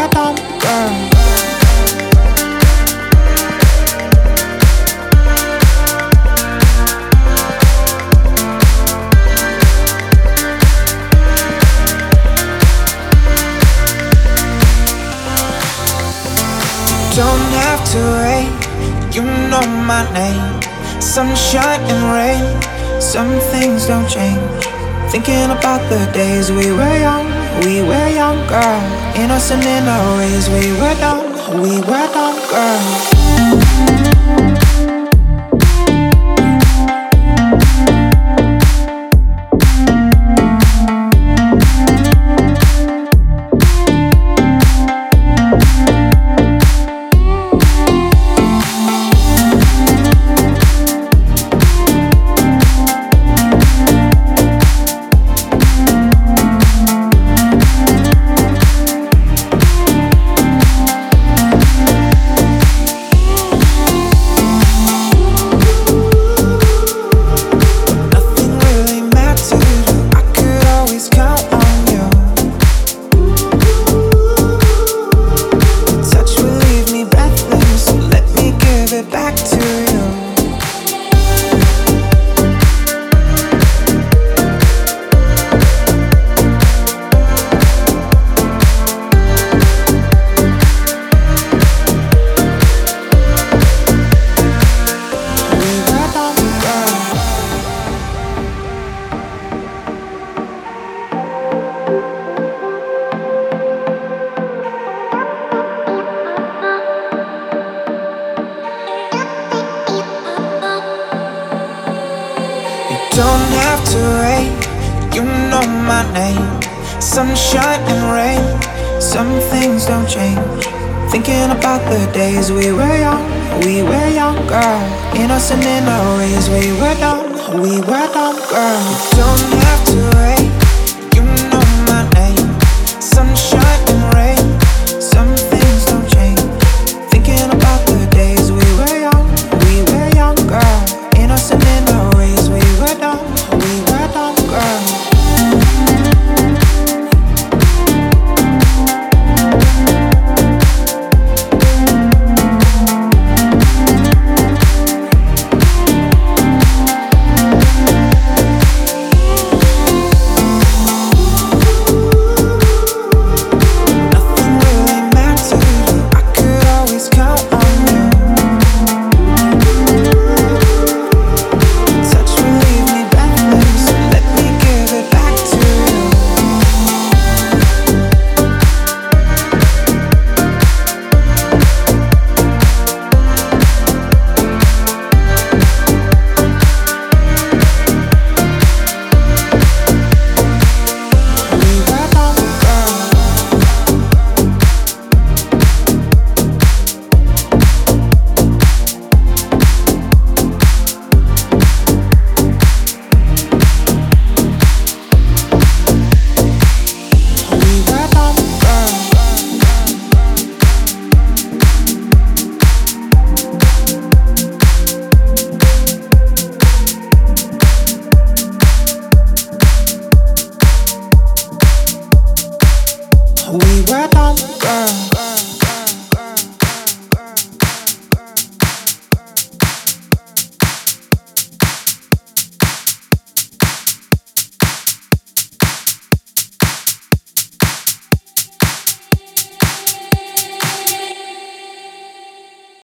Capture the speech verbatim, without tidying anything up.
were dumb, girl. Don't have to wait, you know my name. Sunshine and rain, some things don't change. Thinking about the days we were young, we were young, girl. Innocent in our ways, we were dumb, we were dumb, girl. Don't have to wait, you know my name. Sunshine and rain, some things don't change. Thinking about the days we were young, we were young, girl. Innocent in our ways, we were dumb, we were dumb, girl. You don't have to wait.